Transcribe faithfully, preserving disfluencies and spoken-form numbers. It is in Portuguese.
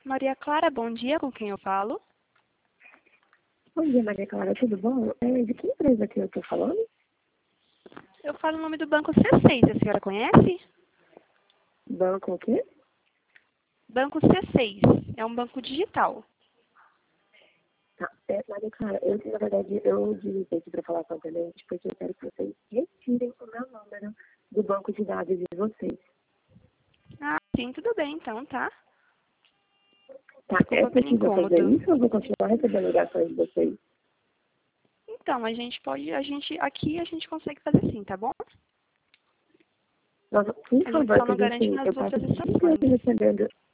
Maria Clara, bom dia, com quem eu falo? Bom dia, Maria Clara, tudo bom? É, de que empresa que eu estou falando? Eu falo o nome do banco C seis, a senhora conhece? Banco o quê? Banco C seis, é um banco digital. Tá, é, Maria Clara, eu, na verdade, eu desliguei aqui para falar com a cliente porque eu quero que vocês retirem o meu número do banco de dados de vocês. Ah, sim, tudo bem então, tá? Tá, é Desculpa pelo possível fazer incômodo. isso ou eu vou continuar recebendo ligações de vocês? Então, a gente pode, a gente, aqui a gente consegue fazer sim, tá bom? Nossa, por A gente favor, só não porque garante assim, nas eu passo outras o dia inteiro estações. recebendo